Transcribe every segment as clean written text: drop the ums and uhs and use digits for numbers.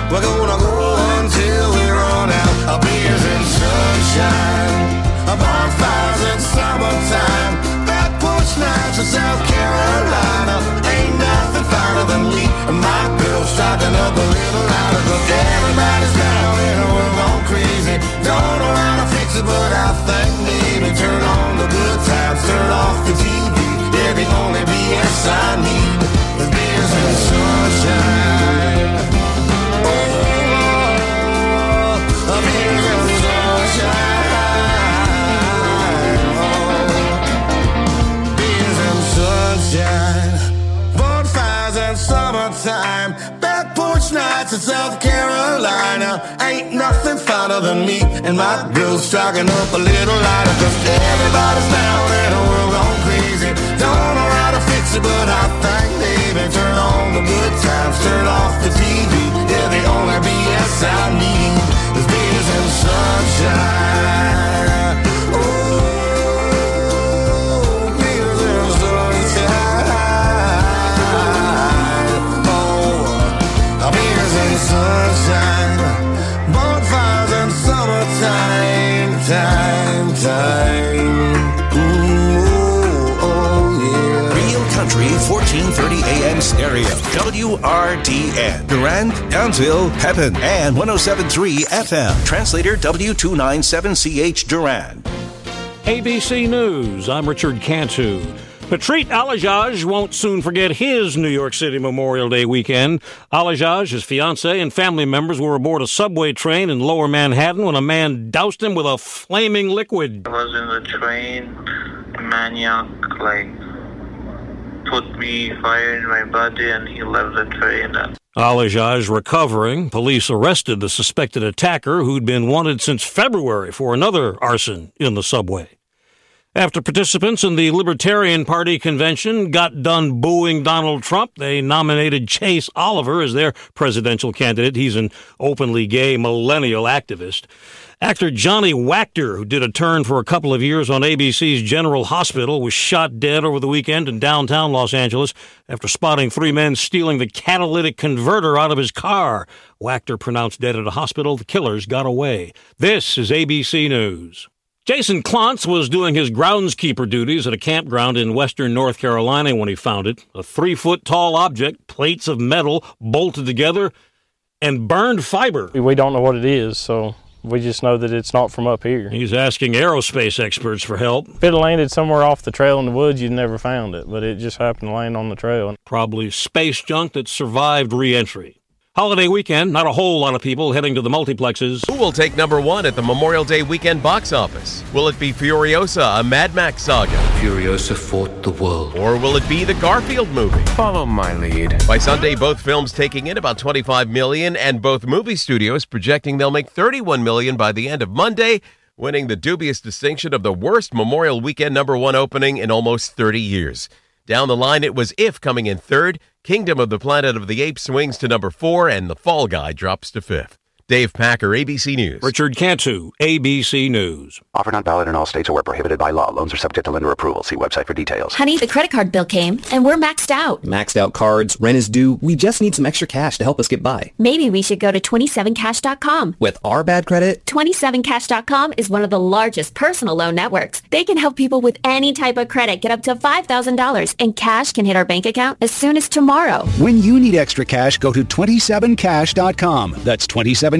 We're gonna go until we run out. Beers and sunshine, bonfires in summertime, back porch nights in South Carolina. Ain't nothing finer than me and my girl striking up a little louder. 'Cause everybody's down and we're gone crazy. Don't know how to fix it, but I think maybe turn on the good times, turn off the TV. Yeah, the only BS I need is beers and sunshine. Oh, beers and sunshine. Oh, beers and sunshine. Bonfires and summertime, back porch nights in South Carolina. Ain't nothing finer than me and my girl striking up a little lighter. 'Cause everybody's down and we're gone crazy. Don't know how to fix it, but I think maybe turn on the good times, turn off the TV. Yeah, the only BS I need is beers and sunshine. Oh, beers and sunshine. Oh, beers and sunshine, bonfires and summertime, time. Country 1430 AM stereo. WRDN. Durand, Townsville, Pepin, and 107.3 FM. Translator W297CH Durand. ABC News. I'm Richard Cantu. Patrice Alajaj won't soon forget his New York City Memorial Day weekend. Alajaj, his fiancée, and family members were aboard a subway train in Lower Manhattan when a man doused him with a flaming liquid. I was in the train, a maniac, put me fire in my body, and he left the train. Alajaj recovering. Police arrested the suspected attacker, who'd been wanted since February for another arson in the subway. After participants in the Libertarian Party convention got done booing Donald Trump, they nominated Chase Oliver as their presidential candidate. He's an openly gay millennial activist. Actor Johnny Wachter, who did a turn for a couple of years on ABC's General Hospital, was shot dead over the weekend in downtown Los Angeles after spotting three men stealing the catalytic converter out of his car. Wachter pronounced dead at a hospital. The killers got away. This is ABC News. Jason Klontz was doing his groundskeeper duties at a campground in western North Carolina when he found it. A 3-foot-tall object, plates of metal bolted together, and burned fiber. We don't know what it is, so we just know that it's not from up here. He's asking aerospace experts for help. If it landed somewhere off the trail in the woods, you'd never found it, but it just happened to land on the trail. Probably space junk that survived re-entry. Holiday weekend, not a whole lot of people heading to the multiplexes. Who will take number one at the Memorial Day weekend box office? Will it be Furiosa, a Mad Max saga? Furiosa fought the world. Or will it be the Garfield movie? Follow my lead. By Sunday, both films taking in about $25 million, and both movie studios projecting they'll make $31 million by the end of Monday, winning the dubious distinction of the worst Memorial Weekend number one opening in almost 30 years. Down the line, it was If coming in third, Kingdom of the Planet of the Apes swings to number 4, and The Fall Guy drops to 5th. Dave Packer, ABC News. Richard Cantu, ABC News. Offer not valid in all states or where prohibited by law. Loans are subject to lender approval. See website for details. Honey, the credit card bill came, and we're maxed out. Maxed out cards, rent is due. We just need some extra cash to help us get by. Maybe we should go to 27cash.com. With our bad credit? 27cash.com is one of the largest personal loan networks. They can help people with any type of credit get up to $5,000, and cash can hit our bank account as soon as tomorrow. When you need extra cash, go to 27cash.com. That's 27cash.com.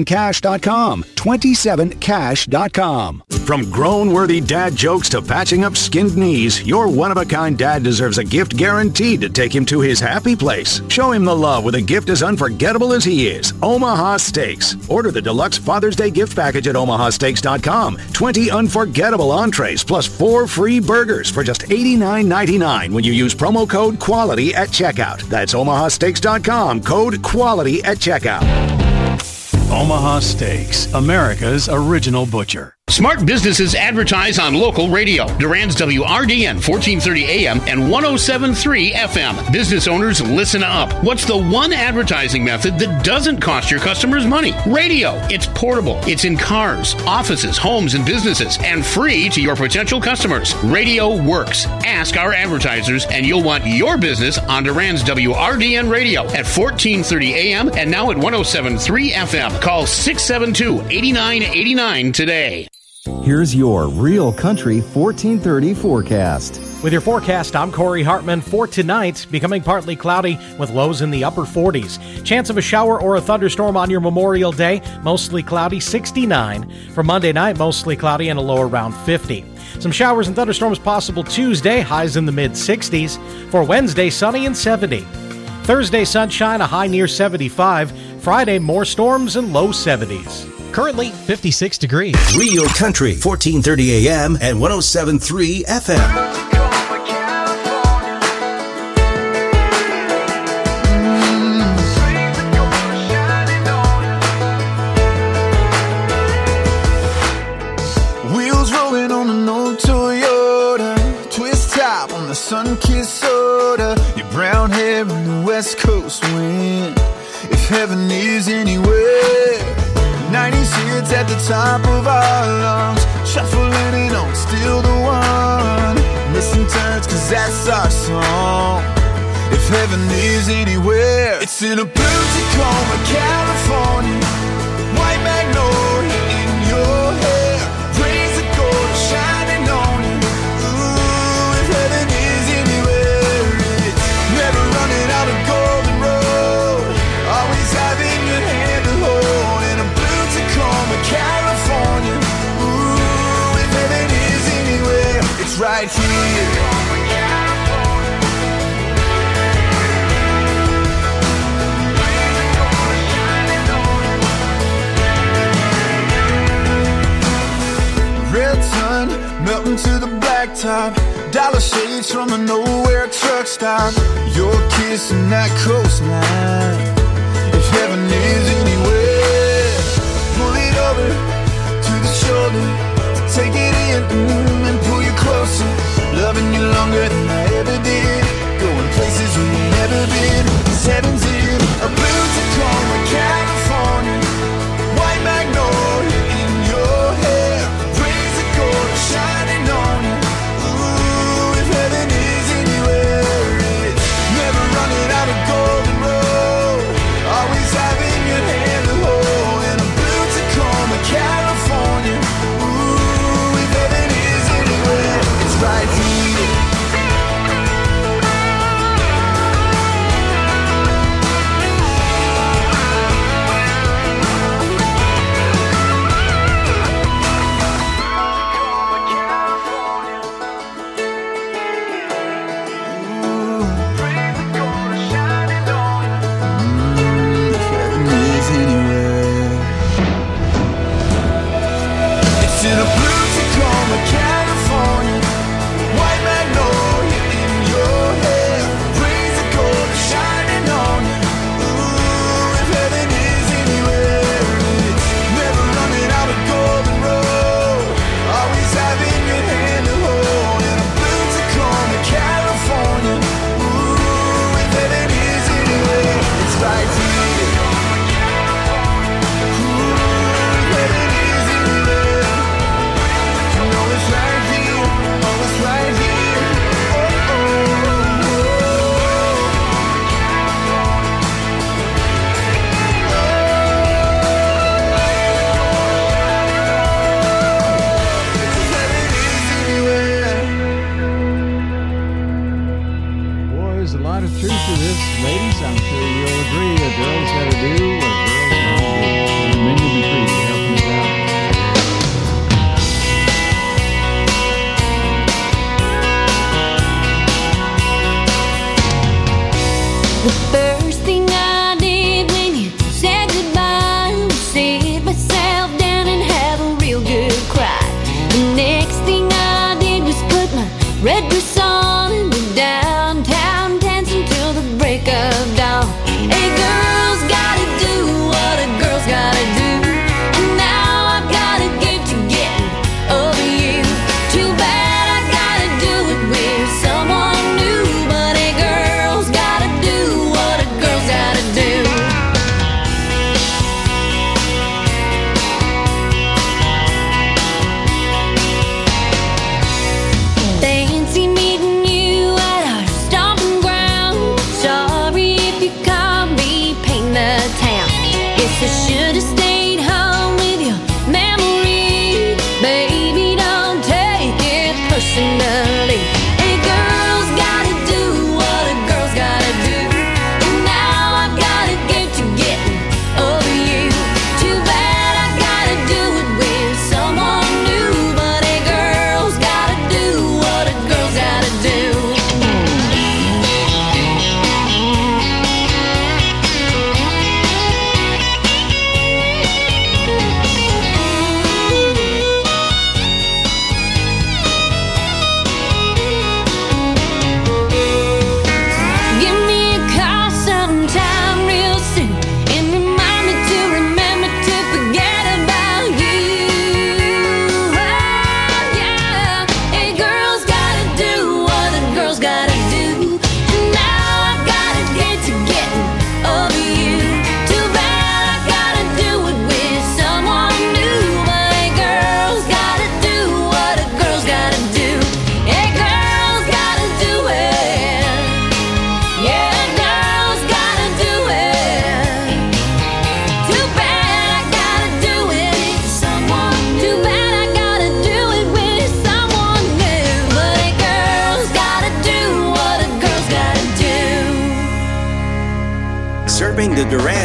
27cash.com. From grown-worthy dad jokes to patching up skinned knees, your one-of-a-kind dad deserves a gift guaranteed to take him to his happy place. Show him the love with a gift as unforgettable as he is. Omaha Steaks. Order the deluxe Father's Day gift package at omahasteaks.com. 20 unforgettable entrees plus 4 free burgers for just $89.99 when you use promo code QUALITY at checkout. That's omahasteaks.com, code QUALITY at checkout. Omaha Steaks, America's original butcher. Smart businesses advertise on local radio. Durand's WRDN 1430 AM and 107.3 FM. Business owners, listen up. What's the one advertising method that doesn't cost your customers money? Radio. It's portable. It's in cars, offices, homes, and businesses, and free to your potential customers. Radio works. Ask our advertisers, and you'll want your business on Durand's WRDN Radio at 1430 AM and now at 107.3 FM. Call 672-8989 today. Here's your Real Country 1430 forecast. With your forecast, I'm Corey Hartman. For tonight, becoming partly cloudy with lows in the upper 40s. Chance of a shower or a thunderstorm on your Memorial Day, mostly cloudy, 69. For Monday night, mostly cloudy and a low around 50. Some showers and thunderstorms possible Tuesday, highs in the mid-60s. For Wednesday, sunny and 70. Thursday, sunshine, a high near 75. Friday, more storms and low 70s. Currently, 56 degrees. Real Country, 1430 AM and 107.3 FM. Wheels rolling on an old Toyota, twist top on the sun-kissed soda, your brown hair in the West Coast wind. If heaven is anywhere, 90s hits at the top of our lungs, shuffling and on, still the one. Missing turns, cause that's our song. If heaven is anywhere, it's in a blue Tacoma, California. White magnolia in your hair, rays of gold shining on you. Ooh, if heaven is anywhere, it's never running out of golden road, always having your hand to hold. In a blue Tacoma, California. Ooh, if heaven is anywhere, it's right here. Red sun melting to the blacktop, dollar shades from a nowhere truck stop. Your kiss and that coastline. If heaven is anywhere, pull it over to the shoulder to take it in and pull you closer. Loving you longer than I ever did, going places we've never been. 'Cause heaven's in a blue Tacoma, California. White magnolia in your hair, rays of gold shining on you. Ooh, if heaven is anywhere, it's never running out of golden road,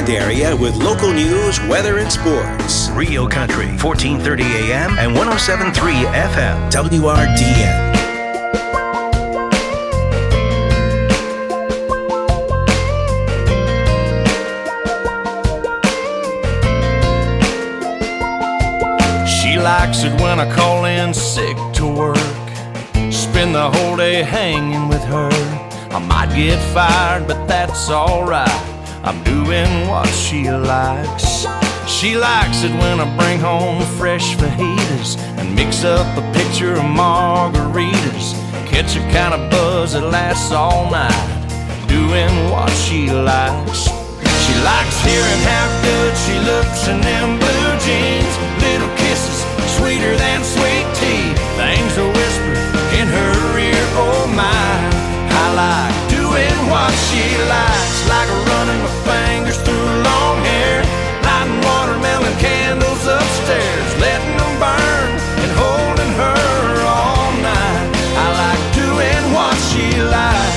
Grand area with local news, weather, and sports. Real Country, 1430 AM and 107.3 FM. WRDN. She likes it when I call in sick to work. Spend the whole day hanging with her. I might get fired, but that's alright. I'm doing what she likes. She likes it when I bring home fresh fajitas and mix up a pitcher of margaritas. Catch a kind of buzz that lasts all night, doing what she likes. She likes hearing how good she looks in them blue jeans. Little kisses, sweeter than sweet tea. Things are whispered in her ear, oh my. I like doing what she likes, like running my fingers through long hair, lighting watermelon candles upstairs, letting them burn and holding her all night. I like doing what she likes.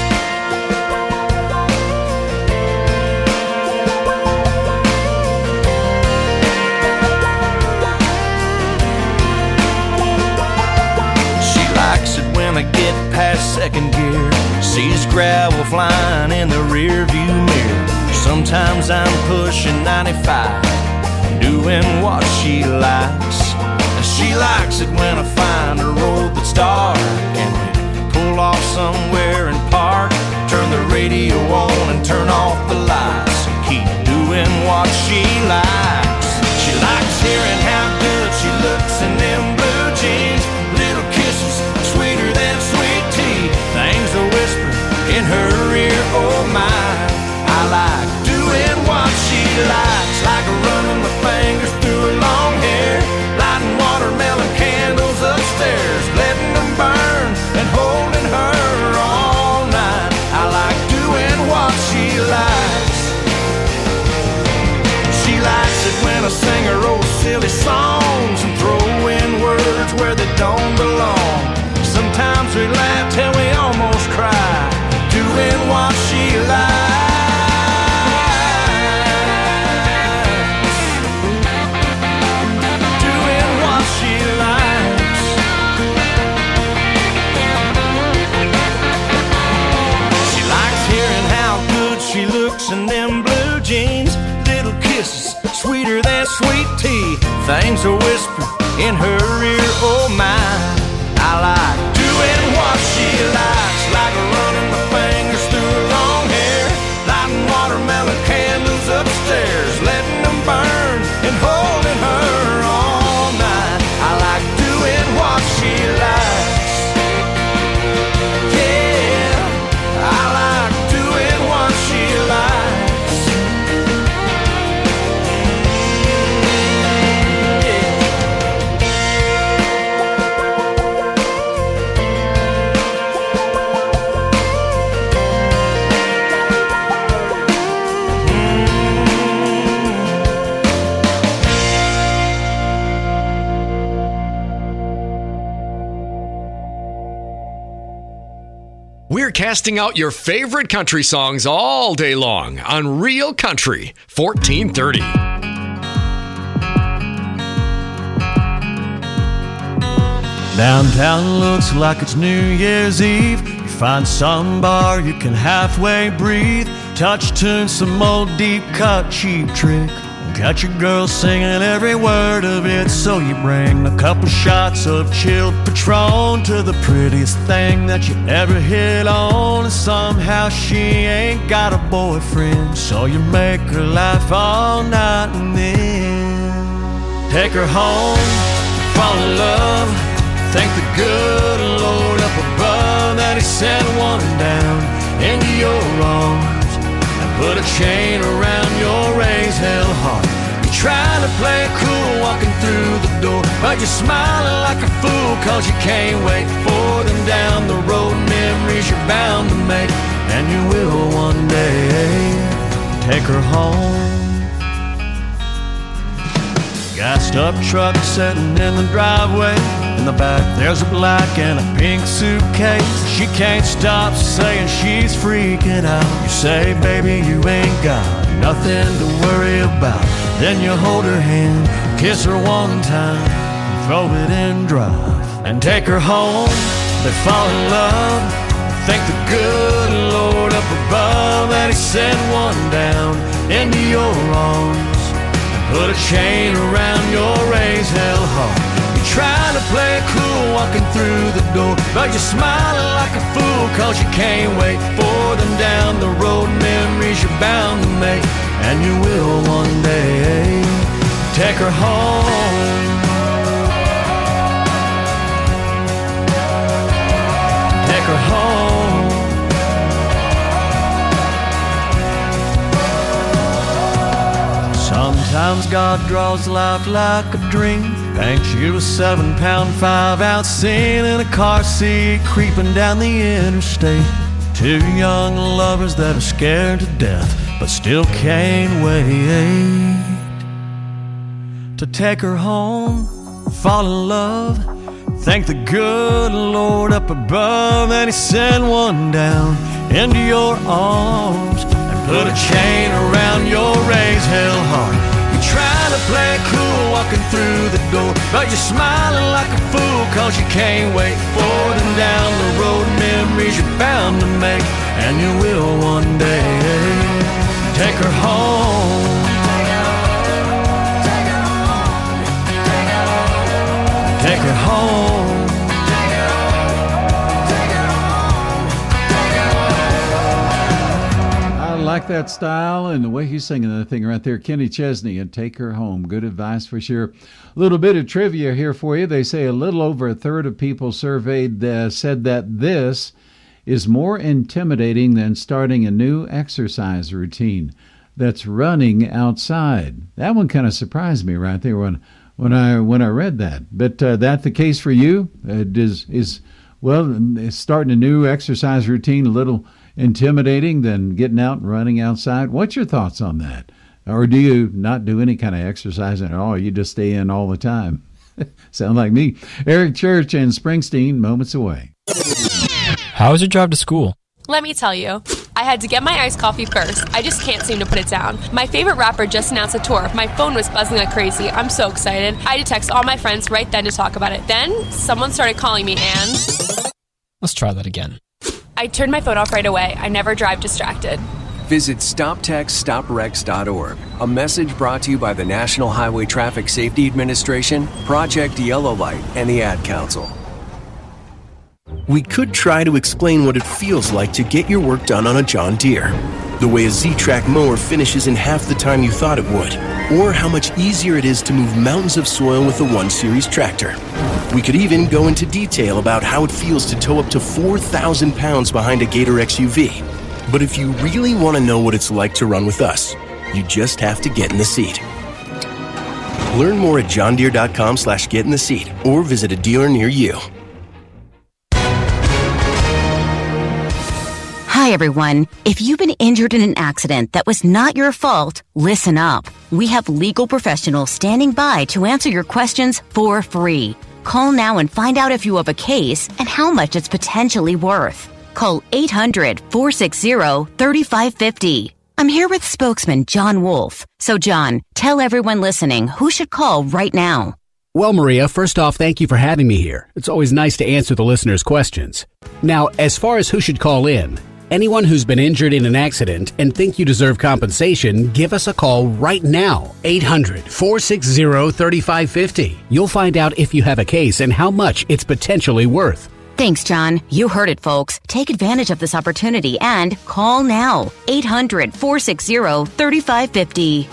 I get past second gear, sees gravel flying in the rear view mirror. Sometimes I'm pushing 95, doing what she likes. She likes it when I find a road that's dark and we pull off somewhere and park. Turn the radio on and turn off the lights and keep doing what she likes. She likes hearing how good she looks in them blue jeans. Little kisses, sweeter than sweet tea. Things are whispered in her ear, oh my. I like doing what she likes, like running my fingers through her long hair, lighting watermelon candles upstairs, letting them burn and holding her all night. I like doing what she likes. She likes it when I sing her old silly songs and throw in words where they don't belong. Sometimes we laugh till we almost cry, doing what she likes. Doing what she likes. She likes hearing how good she looks in them blue jeans. Little kisses, sweeter than sweet tea. Things are whispered in her ear, oh my. I like doing what she likes, like running my fingers through her long hair, lighting watermelon candles upstairs, letting them burn and holding her all night. I like doing what she likes. Yeah, I like doing what she likes. We're casting out your favorite country songs all day long on Real Country 1430. Downtown looks like it's New Year's Eve. You find some bar you can halfway breathe, touch tune some old deep cut Cheap Trick, and got your girl singing every word of it. So you bring a couple shots of chilled Patron to the prettiest thing that you ever hit on, and somehow she ain't got a boyfriend, so you make her laugh all night and then take her home, fall in love, thank the good Lord up above that he sent one down into your arms and put a chain around your raised hell heart. You're trying to play it cool walking through the door, but you're smiling like a fool cause you can't wait for them down the road. Memories you're bound to make, and you will one day take her home. Gassed up truck sitting in the driveway. In the back there's a black and a pink suitcase. She can't stop saying she's freaking out. You say, baby, you ain't got nothing to worry about. Then you hold her hand, kiss her one time, throw it in drive, and take her home. They fall in love, thank the good Lord up above that He sent one down into your arms, put a chain around your raised hell heart. You're trying to play it cool walking through the door, but you're smiling like a fool, cause you can't wait for them down the road. Memories you're bound to make, and you will one day. Take her home, take her home. Sometimes God draws life like a dream, paints you a 7-pound 5-ounce scene in a car seat creeping down the interstate. Two young lovers that are scared to death but still can't wait to take her home, fall in love, thank the good Lord up above that He sent one down into your arms and put a chain around your raised hell heart. You're trying to play it cool walking through the door, but you're smiling like a fool, cause you can't wait for them down the road. Memories you're bound to make, and you will one day. Take her home, take her home. I like that style and the way he's singing that thing right there. Kenny Chesney and Take Her Home. Good advice for sure. A little bit of trivia here for you. They say a little over a third of people surveyed said that this is more intimidating than starting a new exercise routine. That's running outside. That one kind of surprised me right there when I read that. But that the case for you? Is starting a new exercise routine a little intimidating than getting out and running outside? What's your thoughts on that? Or do you not do any kind of exercising at all? You just stay in all the time? Sound like me. Eric Church and Springsteen, moments away. How was your drive to school? Let me tell you. I had to get my iced coffee first. I just can't seem to put it down. My favorite rapper just announced a tour. My phone was buzzing like crazy. I'm so excited. I had to text all my friends right then to talk about it. Then, someone started calling me and... Let's try that again. I turned my phone off right away. I never drive distracted. Visit StopTextStopWrecks.org. A message brought to you by the National Highway Traffic Safety Administration, Project Yellow Light, and the Ad Council. We could try to explain what it feels like to get your work done on a John Deere. The way a Z-Track mower finishes in half the time you thought it would. Or how much easier it is to move mountains of soil with a 1 Series tractor. We could even go into detail about how it feels to tow up to 4,000 pounds behind a Gator XUV. But if you really want to know what it's like to run with us, you just have to get in the seat. Learn more at johndeere.com/get-in-the-seat or visit a dealer near you. Hi, everyone. If you've been injured in an accident that was not your fault, listen up. We have legal professionals standing by to answer your questions for free. Call now and find out if you have a case and how much it's potentially worth. Call 800-460-3550. I'm here with spokesman John Wolf. So, John, tell everyone listening who should call right now. Well, Maria, first off, thank you for having me here. It's always nice to answer the listeners' questions. Now, as far as who should call in, anyone who's been injured in an accident and think you deserve compensation, give us a call right now. 800-460-3550. You'll find out if you have a case and how much it's potentially worth. Thanks, John. You heard it, folks. Take advantage of this opportunity and call now. 800-460-3550.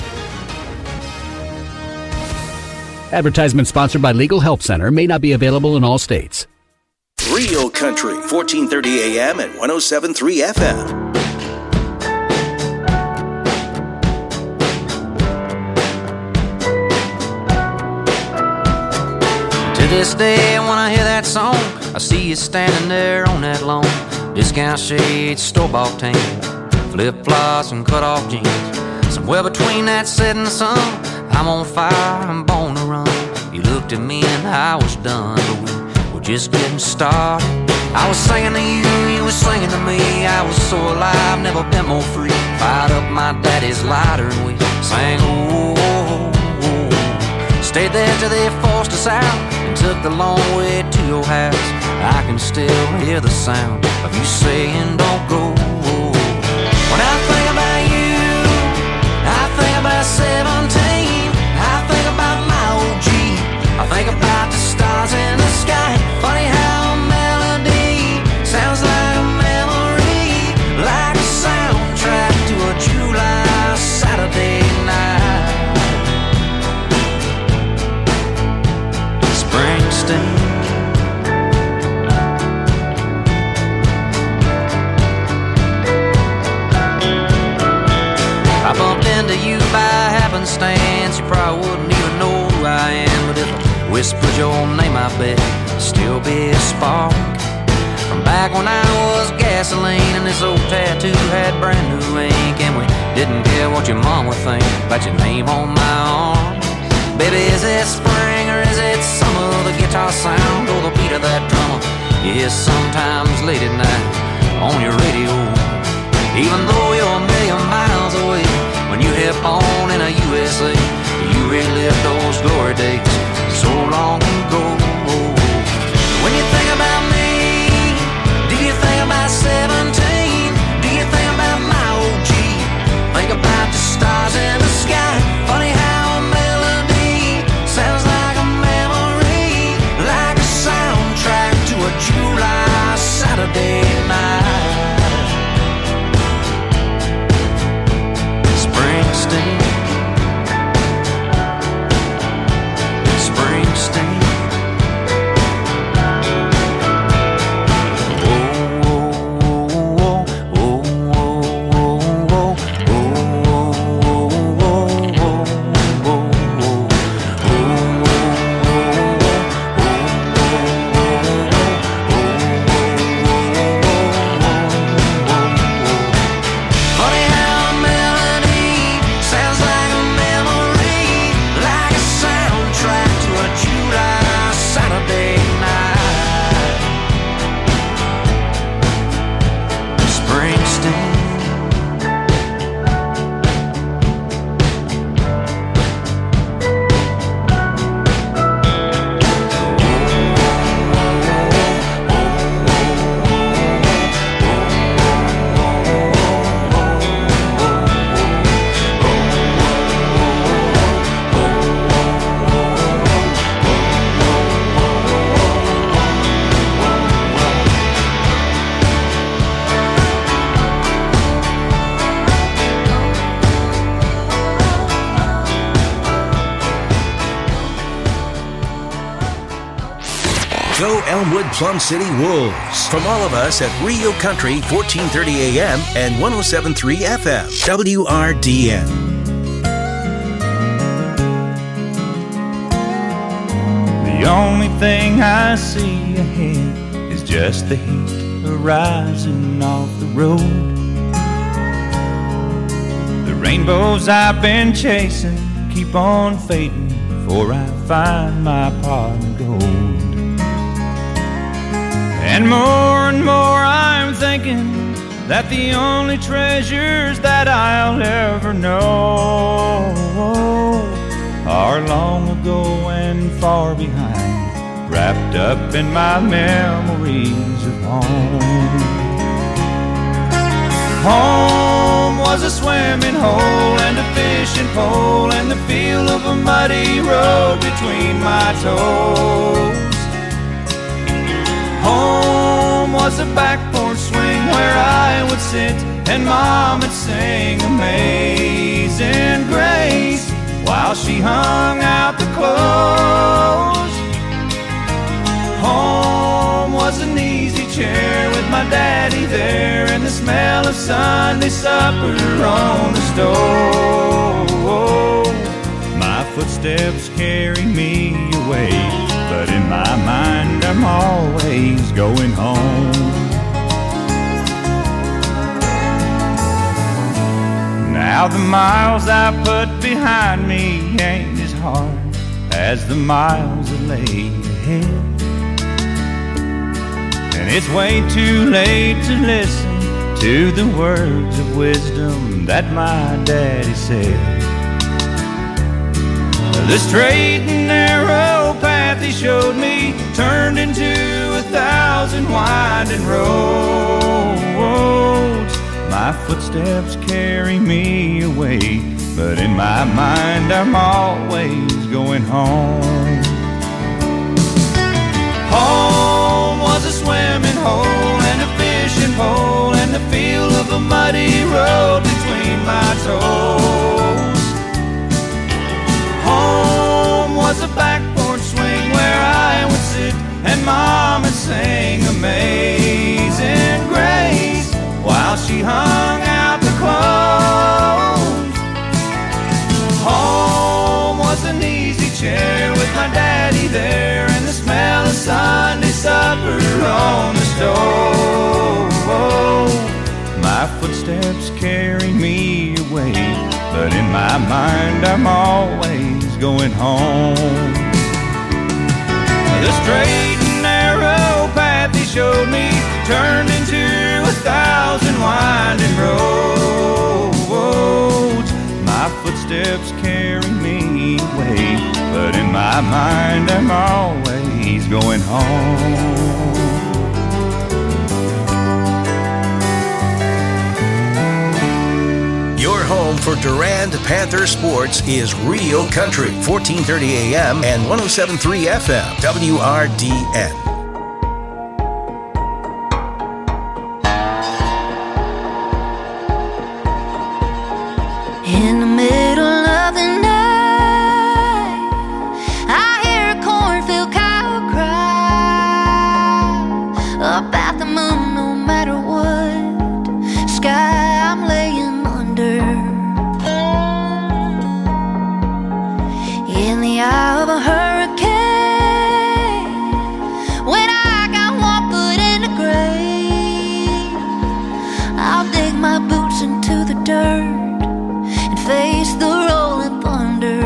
Advertisement sponsored by Legal Help Center. May not be available in all states. Real Country, 1430 AM and 107.3 FM. To this day, when I hear that song, I see you standing there on that lawn. Discount shades, store-bought tan, flip-flops and cut-off jeans. Somewhere between that set and the sun, I'm on fire, I'm born to run. You looked at me and I was done, but we were just getting started. I was singing to you, you were singing to me. I was so alive, never been more free. Fired up my daddy's lighter and we sang, oh, oh, oh. Stayed there till they forced us out and took the long way to your house. I can still hear the sound of you saying don't go. When I think about you, I think about 17. I think about my old Jeep. I think about the stars in the sky. Funny how a melody sounds like a memory, like a soundtrack to a July Saturday night. Springsteen. I bumped into you by happenstance. You probably wouldn't even know who I am, but if I whispered your name, I bet it'd still be a spark from back when I was gasoline and this old tattoo had brand new ink, and we didn't care what your mom would think about your name on my arm. Baby, is it spring or is it summer? The guitar sound or the beat of that drummer you hear sometimes late at night on your radio. Even though you're a million miles away, when you hit on in a USA, you relive those glory days so long ago. When you think about me, do you think about 17? Do you think about my old Jeep? Think about the stars in the sky. Funny how a melody sounds like a memory, like a soundtrack to a July Saturday night. Springsteen. Go Elmwood Plum City Wolves. From all of us at Rio Country, 1430 AM and 107.3 FM. WRDN. The only thing I see ahead is just the heat arising off the road. The rainbows I've been chasing keep on fading before I find my pot of gold. And more I'm thinking that the only treasures that I'll ever know are long ago and far behind, wrapped up in my memories of home. Home was a swimming hole and a fishing pole and the feel of a muddy road between my toes. Home was a back porch swing where I would sit and Mom would sing Amazing Grace while she hung out the clothes. Home was an easy chair with my daddy there and the smell of Sunday supper on the stove. My footsteps carry me away, but in my mind I'm always going home. Now the miles I put behind me ain't as hard as the miles that lay ahead. And it's way too late to listen to the words of wisdom that my daddy said. The straight and narrow path he showed me turned into 1,000 winding roads. My footsteps carry me away, but in my mind I'm always going home. Home was a swimming hole and a fishing pole and the feel of a muddy road between my toes. Home was a back porch swing where I would sit and Mom would sing Amazing Grace while she hung out the clothes. Home was an easy chair with my daddy there and the smell of Sunday supper on the stove. My footsteps carry me away, but in my mind I'm always going home. The straight and narrow path he showed me turned into 1,000 winding roads. My footsteps carry me away, but in my mind I'm always going home. Your home for Durand Panther sports is Rio Country, 1430 AM and 107.3 FM, WRDN. In the middle of the night, I hear a cornfield cow cry about the moon no matter what sky I'm laying under. In the eye of a hurricane, when I got one foot in the grave, I'll dig my boots into the dirt and face the rolling thunder.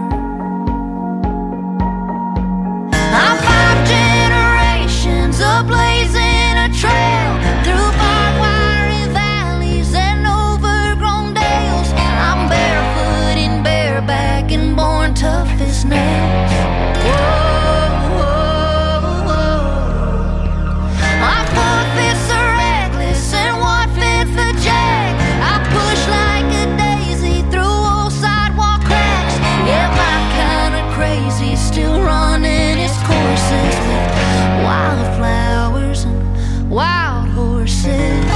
I'm 5 generations ablazing a trail through barbed wire valleys and overgrown dales. I'm barefoot and bareback and born tough as nails. Whoa, whoa, whoa. My 4 fists are reckless and 1 fifth a jack. I push like a daisy through old sidewalk cracks. Yeah, my kind of crazy still running its courses with wildflowers and wild horses.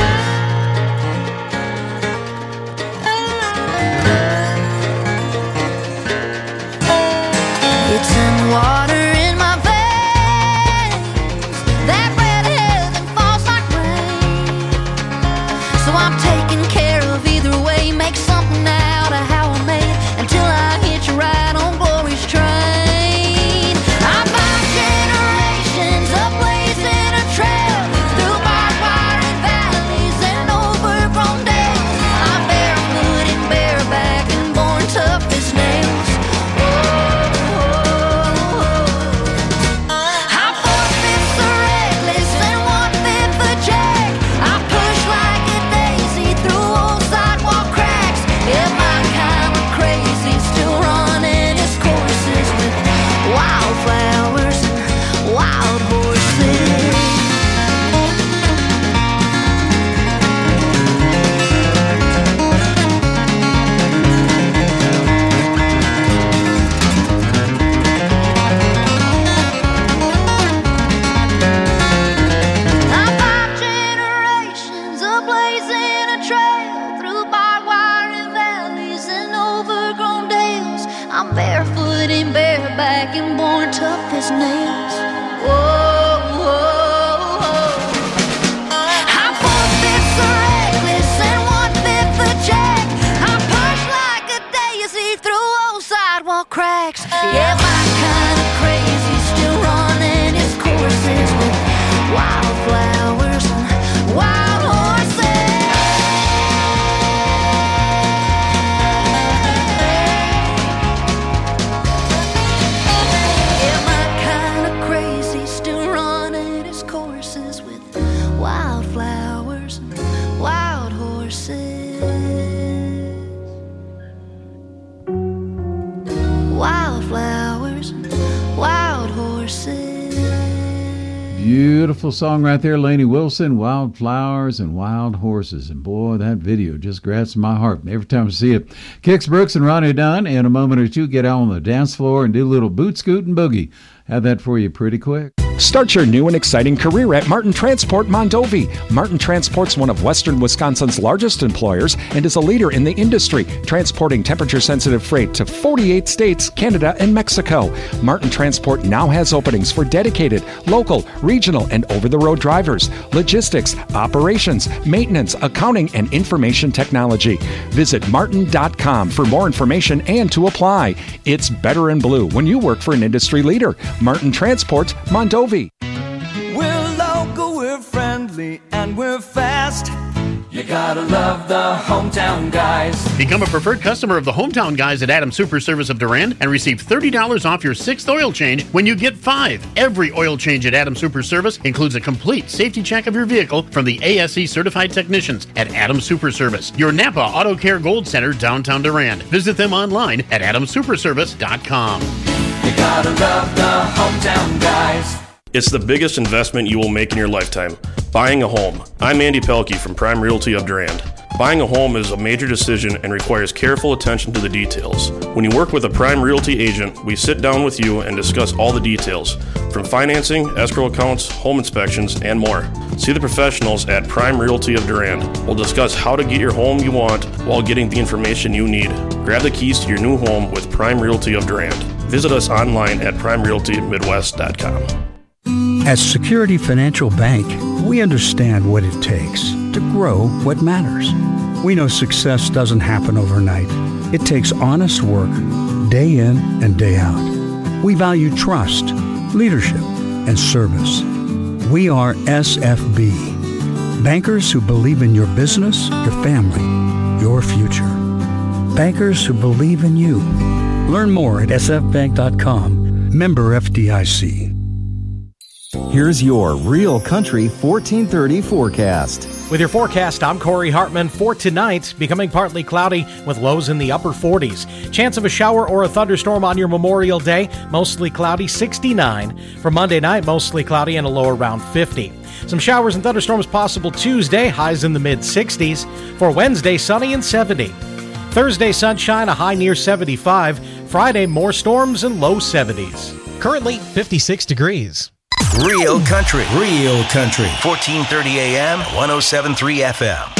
It's in the water in my veins that red heaven falls like rain. So I'm taking care of either way, make something out of how I made until I hit you right on glory's train. I'm 5 generations ablazing a trail through barbed wire and valleys and overgrown dales. I'm barefoot and bareback and born tough as nails. I'm 4 fifths a reckless and 1 fifth a jack. I push like a daisy through old sidewalk cracks. Yeah, my kind of crazy still running its courses with wildflowers and wild horses. I'm 5 generations ablazing a trail through barbed wire and valleys and overgrown dales. I'm barefoot and bareback and born tough as nails. Whoa, whoa, whoa. I'm 4 fifths a reckless and 1 fifth a jack. I push like a daisy through old sidewalk cracks. Yeah, my kind of crazy still running its courses with wildflowers and wild horses. Yeah, my kind of crazy still running its courses with wildflowers and wild Beautiful song right there, Lainey Wilson, Wildflowers and Wild Horses. And boy, that video just grabs my heart every time I see it. Kix Brooks and Ronnie Dunn, in a moment or two, get out on the dance floor and do a little boot scoot and boogie. Have that for you pretty quick. Start your new and exciting career at Martin Transport Mondovi. Martin Transport's one of Western Wisconsin's largest employers and is a leader in the industry, transporting temperature-sensitive freight to 48 states, Canada, and Mexico. Martin Transport now has openings for dedicated, local, regional, and over-the-road drivers, logistics, operations, maintenance, accounting, and information technology. Visit martin.com for more information and to apply. It's better in blue when you work for an industry leader. Martin Transport Mondovi. We're local, we're friendly, and we're fast. You gotta love the Hometown Guys. Become a preferred customer of the Hometown Guys at Adams Super Service of Durand and receive $30 off your 6th oil change when you get 5. Every oil change at Adams Super Service includes a complete safety check of your vehicle from the ASE certified technicians at Adams Super Service, your Napa Auto Care Gold Center, downtown Durand. Visit them online at adamsuperservice.com. You gotta love the Hometown Guys. It's the biggest investment you will make in your lifetime, buying a home. I'm Andy Pelkey from Prime Realty of Durand. Buying a home is a major decision and requires careful attention to the details. When you work with a Prime Realty agent, we sit down with you and discuss all the details, from financing, escrow accounts, home inspections, and more. See the professionals at Prime Realty of Durand. We'll discuss how to get your home you want while getting the information you need. Grab the keys to your new home with Prime Realty of Durand. Visit us online at primerealtymidwest.com. At Security Financial Bank, we understand what it takes to grow what matters. We know success doesn't happen overnight. It takes honest work, day in and day out. We value trust, leadership, and service. We are SFB, bankers who believe in your business, your family, your future. Bankers who believe in you. Learn more at sfbank.com. Member FDIC. Here's your Real Country 1430 forecast. With your forecast, I'm Corey Hartman. For tonight, becoming partly cloudy with lows in the upper 40s. Chance of a shower or a thunderstorm on your Memorial Day, mostly cloudy, 69. For Monday night, mostly cloudy and a low around 50. Some showers and thunderstorms possible Tuesday, highs in the mid-60s. For Wednesday, sunny and 70. Thursday, sunshine, a high near 75. Friday, more storms and low 70s. Currently, 56 degrees. Real Country, 1430 AM, 107.3 FM.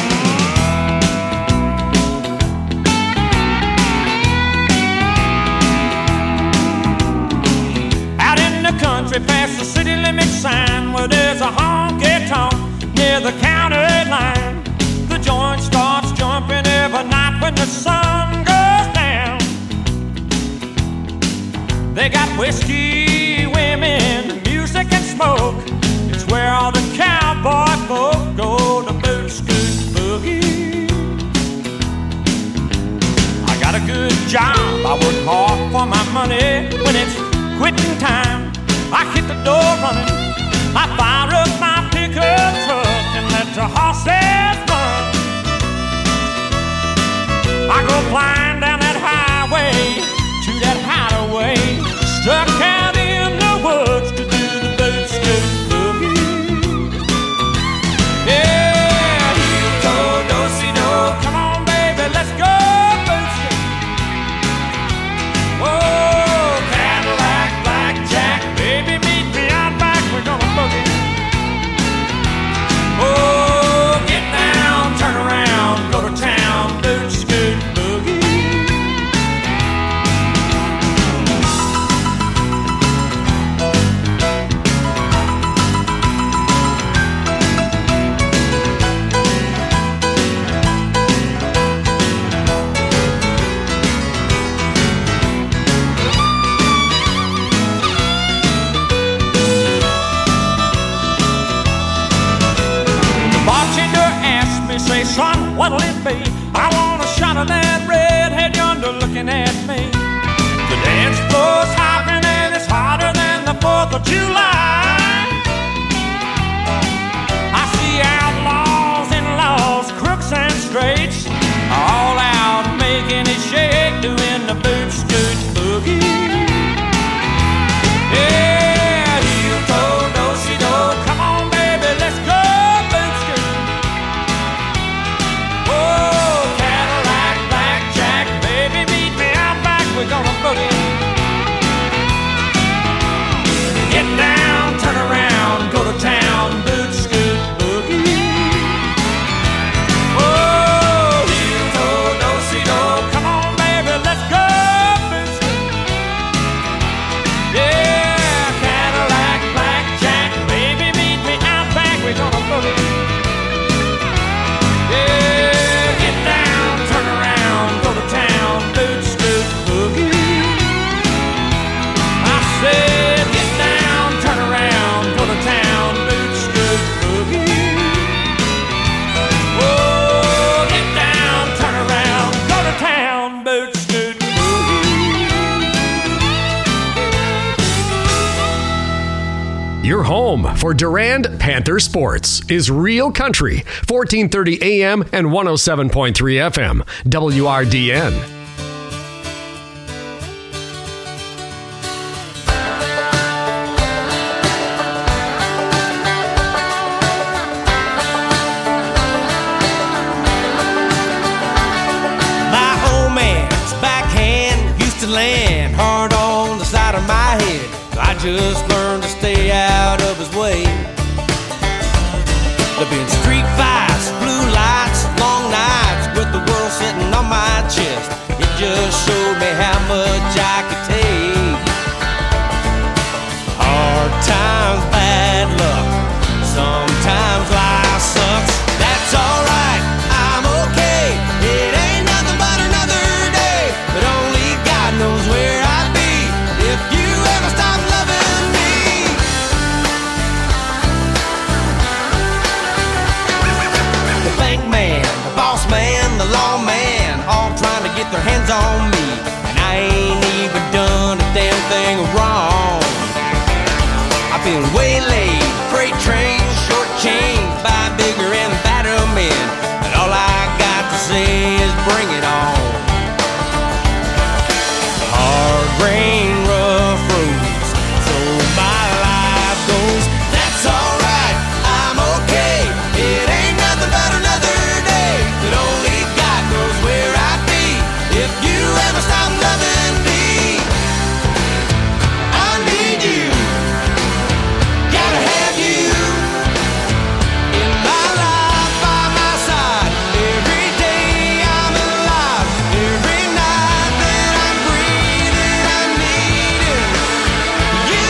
Out in the country past the city limit sign where there's a honky-tonk near the county line. The joint starts jumping every night when the sun goes down. They got whiskey, women, music and smoke. It's where all the cowboy folk go to boot scoot boogie. I got a good job, I work hard for my money. When it's quitting time, I hit the door running. I fire up my pickup truck and let the horses run. I go flying down that highway to that hideaway, stuck out in the woods to do the boot scoot boogie. Yeah, heel toe, do-si-do, come on baby, let's go boot scoot. Oh, Cadillac, blackjack, baby meet me out back, we're gonna boogie. Oh, get down, turn around, go to town, boot scoot boogie. Say, son, what'll it be? I want a shot of that redhead yonder looking at me. The dance floor's hopping and it's hotter than the 4th of July. I see outlaws and laws, crooks and straights, all out making it shake, doing the boot scoot boogie. Yeah, heel toe, do-si-do, Your home for Durand Panther sports is Real Country, 1430 AM and 107.3 FM, WRDN. My old man's backhand used to land hard on the side of my head. I just learned to stay out of his way. There've been street fights, blue lights, long nights with the world sitting on my chest. It just showed me how much I could take. Hard times, bad luck. Sometimes life sucks. That's alright, I'm okay. It ain't nothing but another day. But only God knows where I'd be if you ever stop loving me. The bank man, the boss man, the law man, all trying to get their hands on me. And I ain't even done a damn thing wrong. I've been waylaid, freight trains, shortchanged by bigger and badder men. And all I got to say is bring it on. Hard rain, rough roads, so my life goes. That's alright, I'm okay. It ain't nothing but another day. But only God knows where I'd be if you ever stop loving me. I need you, gotta have you in my life by my side. Every day I'm alive, every night that I'm breathing, I'm needing you.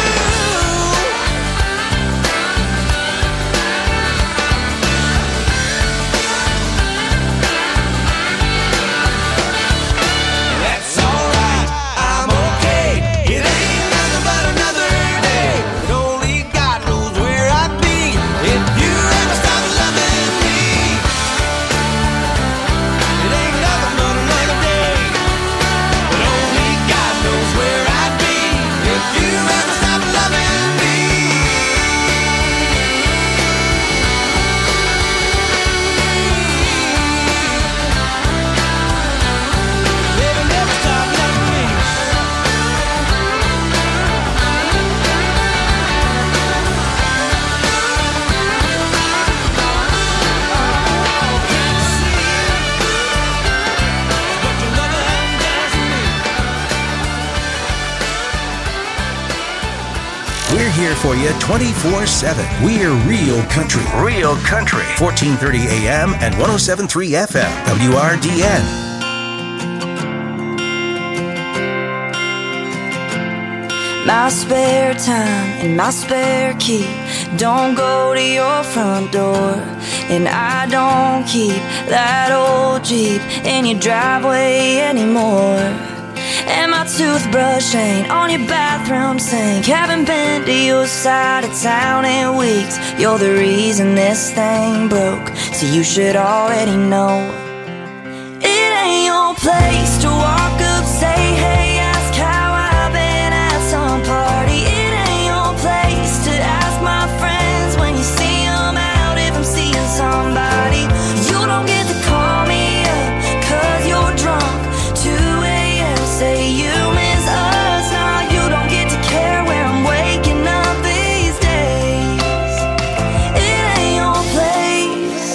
That's alright, I'm okay. It ain't nothing but another day. But only God knows where I'd be if you ever stop loving me. It ain't nothing but another day. But only God knows where I'd be if you ever stop loving me. Baby, never stop loving me. We're here for you 24/7. We're Real Country. Real Country. 1430 AM and 107.3 FM. WRDN. My spare time and my spare key don't go to your front door. And I don't keep that old Jeep in your driveway anymore. And my toothbrush ain't on your bathroom sink. Haven't been to your side of town in weeks. You're the reason this thing broke, so you should already know. It ain't your place to walk up, say hey, ask how I've been at some party. It ain't your place to ask my friends when you see them out if I'm seeing somebody. You don't get to call me up 'cause you're drunk. 2 a.m. say you miss us. Now you don't get to care where I'm waking up these days. It ain't your place.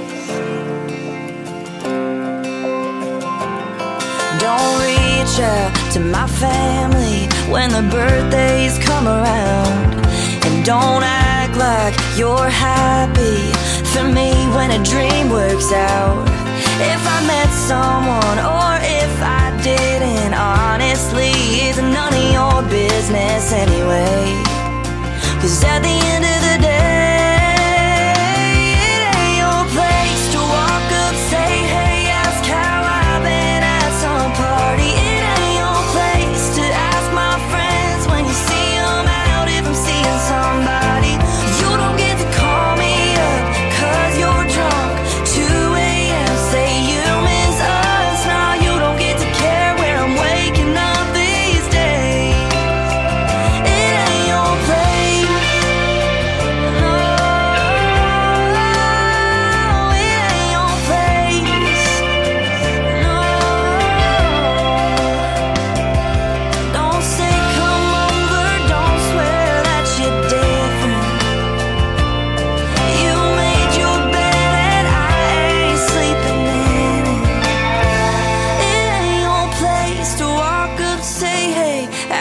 Don't reach out to my family when the birthdays come around. And don't act like you're happy for me when a dream works out. If I met someone or if I didn't, honestly, it's none of your business anyway. 'Cause at the end of the day, it ain't your place to walk up, say hey, ask how I've been at some party. It ain't your place to ask my friends when you see them out if I'm seeing somebody. You don't get to call me up 'cause you're drunk. 2 a.m. say you miss us. Now you don't get to care where I'm waking up these days.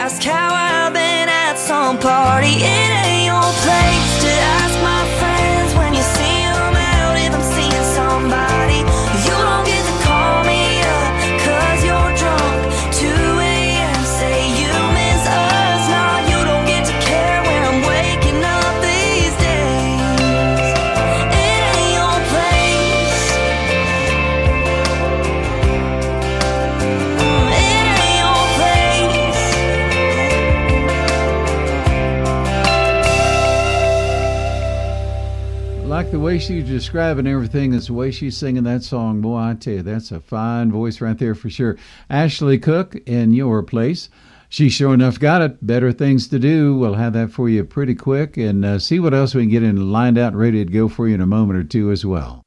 ask how I've been at some party. It ain't your place to ask my friends when you see them out if I'm seeing somebody. You don't get to call me up 'cause you're drunk. 2 a.m. say you miss us. Nah, you don't get to care when I'm waking up these days. It ain't your place. It ain't your place. Like the way she's describing everything, that's the way she's singing that song. Boy, I tell you, that's a fine voice right there for sure. Ashley Cook, In Your Place. She sure enough got it. Better Things to Do. We'll have that for you pretty quick and see what else we can get in lined out and ready to go for you in a moment or two as well.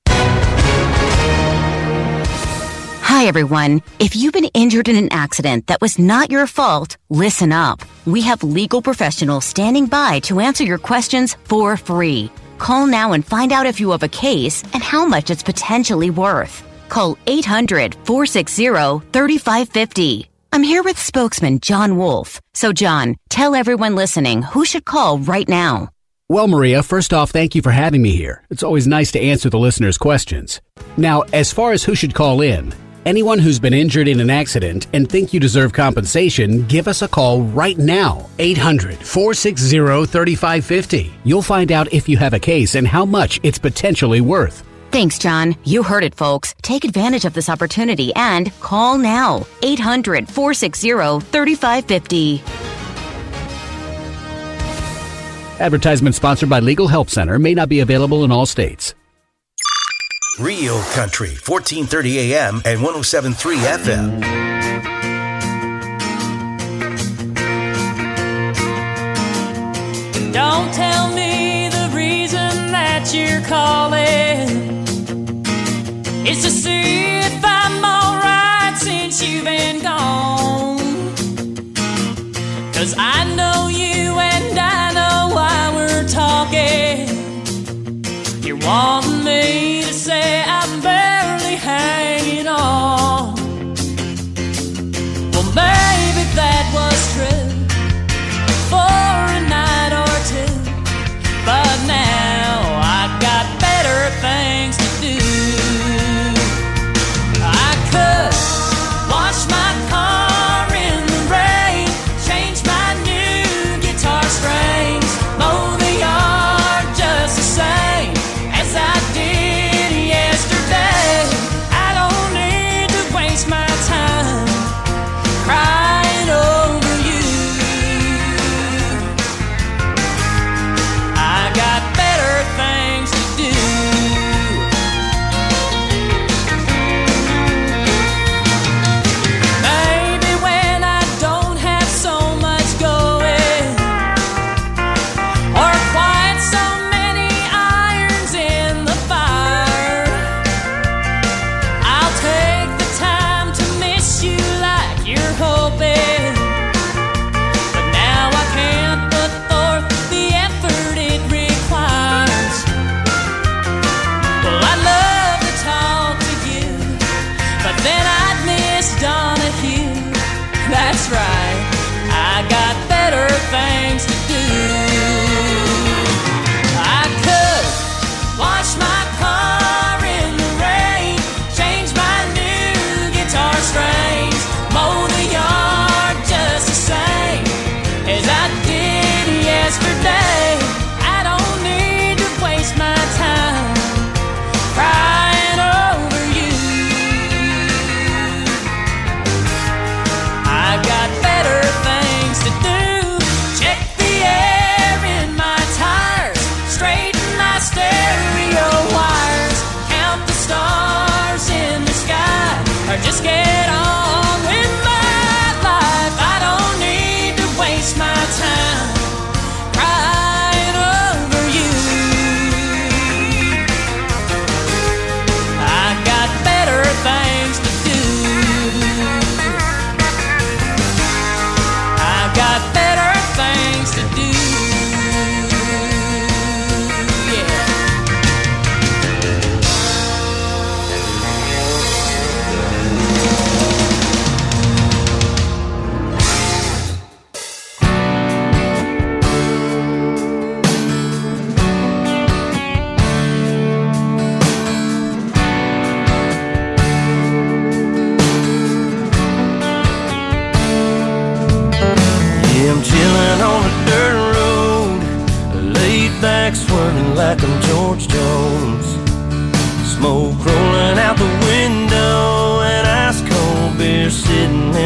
Hi, everyone. If you've been injured in an accident that was not your fault, listen up. We have legal professionals standing by to answer your questions for free. Call now and find out if you have a case and how much it's potentially worth. Call 800-460-3550. I'm here with spokesman John Wolf. So, John, tell everyone listening who should call right now. Well, Maria, first off, thank you for having me here. It's always nice to answer the listeners' questions. Now, as far as who should call in, anyone who's been injured in an accident and think you deserve compensation, give us a call right now. 800-460-3550. You'll find out if you have a case and how much it's potentially worth. Thanks, John. You heard it, folks. Take advantage of this opportunity and call now. 800-460-3550. Advertisement sponsored by Legal Help Center. May not be available in all states. Real Country, 1430 AM and 107.3 FM. Don't tell me the reason that you're calling is to see if I'm alright since you've been gone. 'Cause I know you and I know why we're talking. You're wanting me to say I'm barely hanging on. Well, maybe that was true for a night or two, but now I got better things to do. I could wash my car in the rain, change my new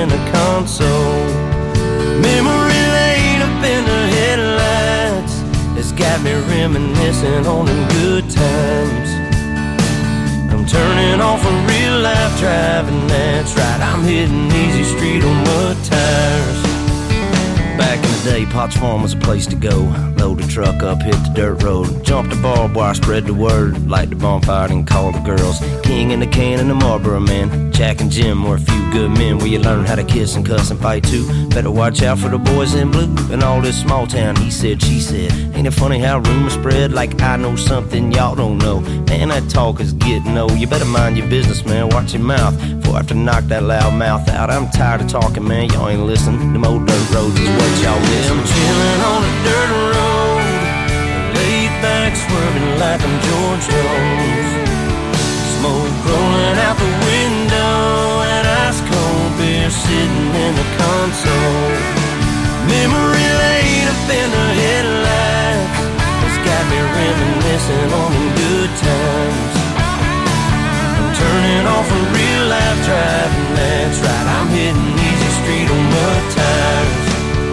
in the console. Memory lane up in the headlights has got me reminiscing on them good times. I'm turning off a real life driving, that's right, I'm hitting easy street on mud tires. Back in the day, Potts Farm was a place to go. Load the truck up, hit the dirt road, jump the barbed wire, spread the word, light the bonfire and call the girls. King and the can and the Marlboro man, Jack and Jim were a few good men where you learn how to kiss and cuss and fight too. Better watch out for the boys in blue and all this small town he said, she said. Ain't it funny how rumors spread like I know something y'all don't know? Man, that talk is getting old. You better mind your business, man, watch your mouth before I have to knock that loud mouth out. I'm tired of talking, man, y'all ain't listening. Them old dirt roads is what y'all miss. I'm chilling on a dirt road, laid back swerving like I'm George Jones. Smoke rolling out the window and ice cold beer sitting in the console. Memory lane up in the headlights has got me reminiscing on them good times. I'm turning off a real life driving, that's right, I'm hitting easy street on mud tires.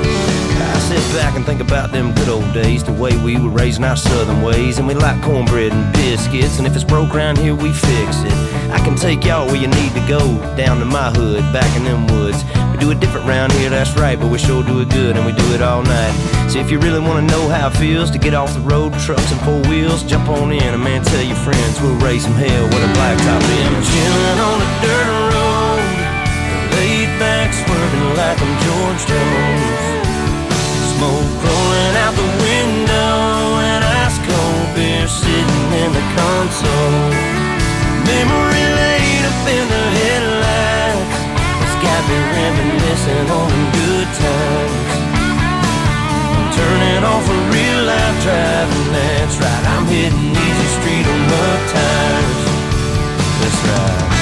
I sit back and think about them good old days, the way we were raising our southern ways. And we like cornbread and biscuits, and if it's broke around here, we fix it. I can take y'all where you need to go, down to my hood, back in them woods. We do it different round here, that's right, but we sure do it good, and we do it all night. So if you really want to know how it feels to get off the road, trucks and four wheels, jump on in, and man, tell your friends we'll raise some hell with a blacktop in. I'm chilling on a dirt road, laid back swerving like I'm George Jones. Smoke rolling out the window and ice cold beer sitting in the console. Memory lane up in the headlights has got me reminiscing on them good times. I'm turning off a real life driving, that's right, I'm hitting easy street on mud tires. That's right.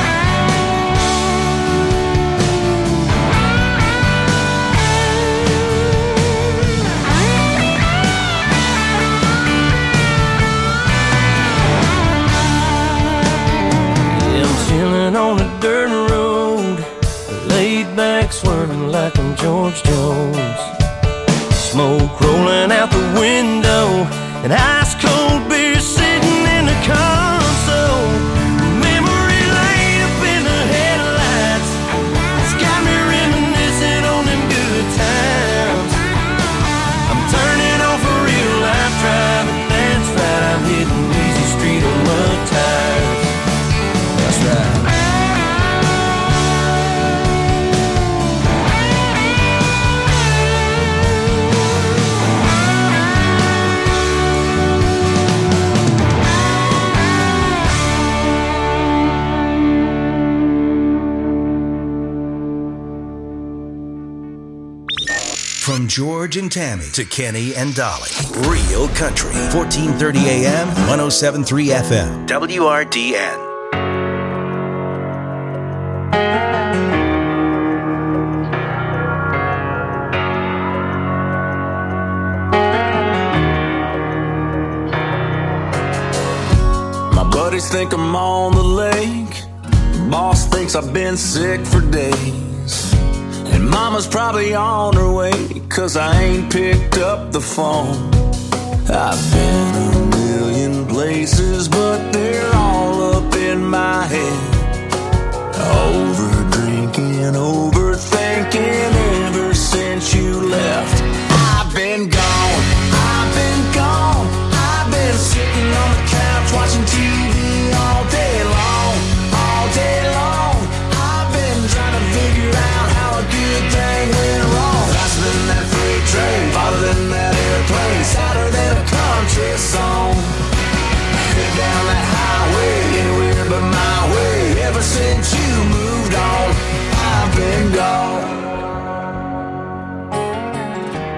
Chilling on a dirt road, laid back swerving like I'm George Jones. Smoke rolling out the window and ice cold beer sitting in the console. Memory lane up in the headlights, it's got me reminiscing on them good times. I'm turning off a real life driving, that's right, I'm hitting easy street on mud tires. From George and Tammy to Kenny and Dolly. Real Country. 1430 AM, 107.3 FM. WRDN. My buddies think I'm on the lake. Boss thinks I've been sick for days. And mama's probably on her way, 'cause I ain't picked up the phone. I've been a million places, but they're all up in my head. Over drinking, overthinking ever since you left. I've been gone, I've been gone. I've been sitting on the couch watching TV all day long, all day long. I've been trying to figure out how a good thing went wrong. Faster than that freight train, farther than that airplane, sadder than a country song. Head down that highway, anywhere but my way. Ever since you moved on, I've been gone.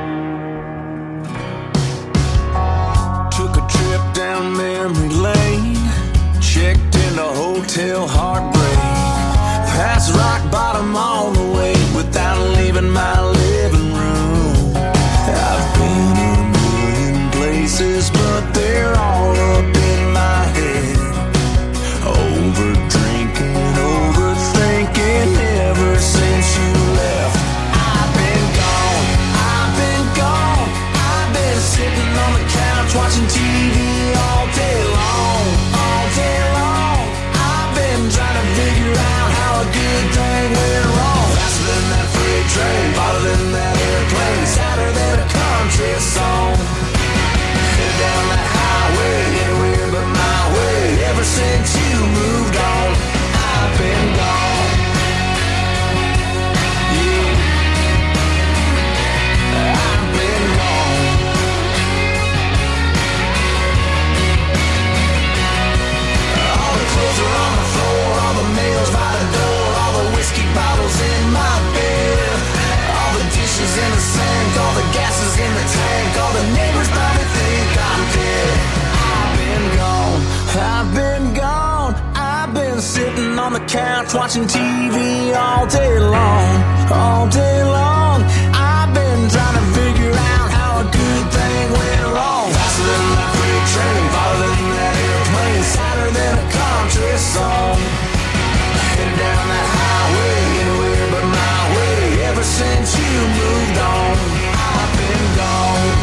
couch watching TV all day long, all day long. I've been trying to figure out how a good thing went wrong. Faster than that freight train, farther than that airplane, sadder than a country song. Headed down that highway, anywhere but my way. Ever since you moved on, I've been gone.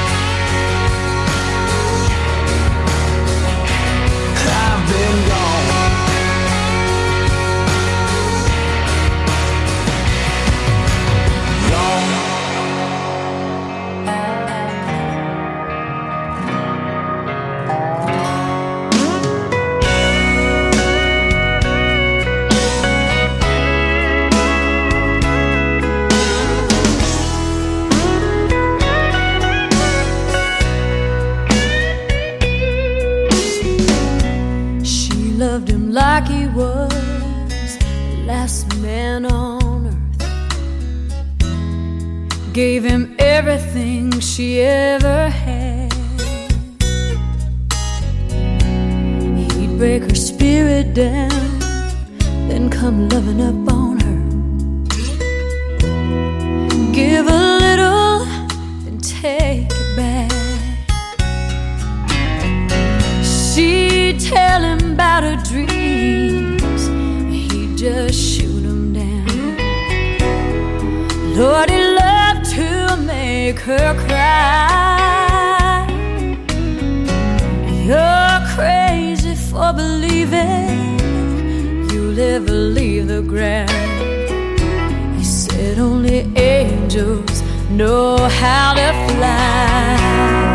I've been gone. Loved him like he was the last man on earth. Gave him everything she ever had. He'd break her spirit down, then come loving up on her. Give a little, then take it back. She'd tell him about her dreams, he'd just shoot them down. Lord, he loved to make her cry. You're crazy for believing you'll ever leave the ground. He said only angels know how to fly.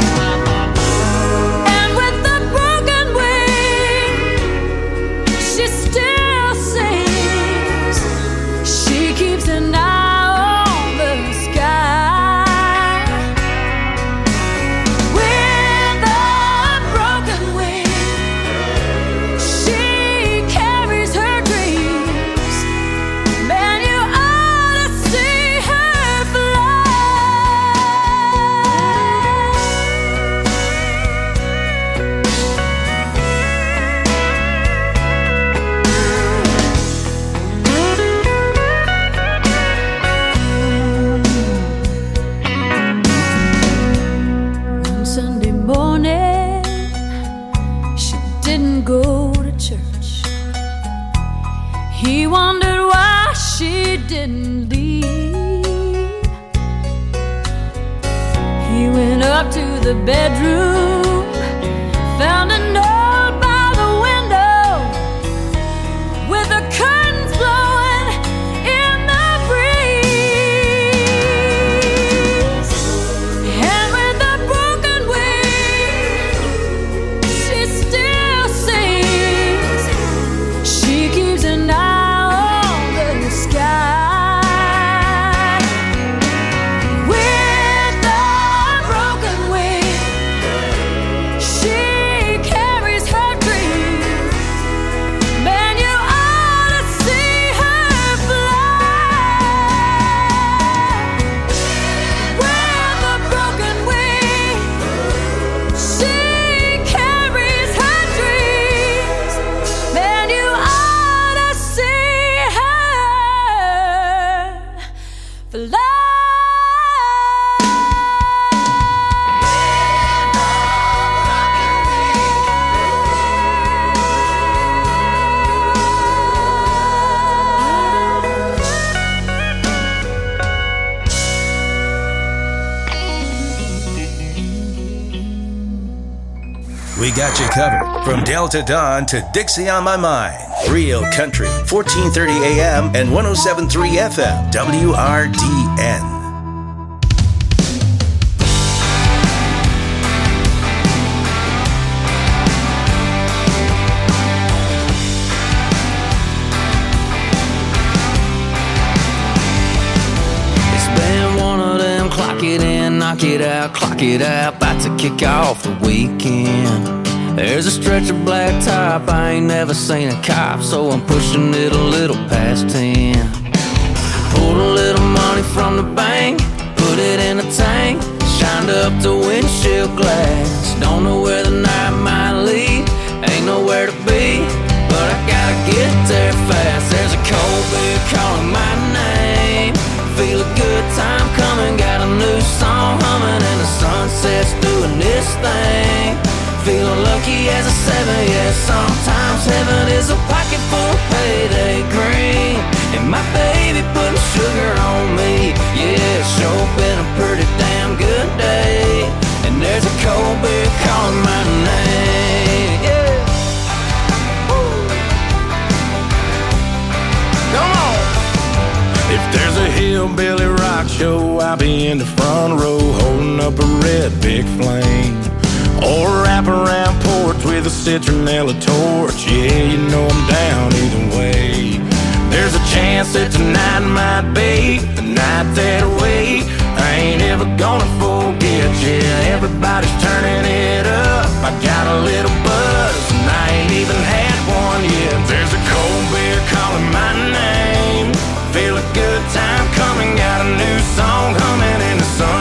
Didn't leave. He went up to the bedroom, found a note by the window with the curtains blowing in the breeze. And with a broken wing, she still sings. She keeps an eye on the sky. We got you covered from Delta Dawn to Dixie on My Mind. Real Country, 1430 AM and 107.3 FM, WRDN. Clock it in, knock it out, clock it out, about to kick off the weekend. There's a stretch of black top, I ain't never seen a cop, so I'm pushing it a little past 10. Pulled a little money from the bank, put it in a tank, shined up the windshield glass. Don't know where the night might lead, ain't nowhere to be, but I gotta get there fast. There's a cold beer calling my name. Feel a good time coming, got a new song humming, and the sunset's doing this thing. Feeling lucky as a 7, yeah. Sometimes heaven is a pocket full of payday green, and my baby putting sugar on me. Yeah, it's sure been a pretty damn good day, and there's a cold beer calling my name. Yeah. Woo. Come on. If there's a hillbilly rock show, I'll be in the front row holding up a red big flame. Or wrap around porch with a citronella torch. Yeah, you know I'm down either way. There's a chance that tonight might be the night that I wait. I ain't ever gonna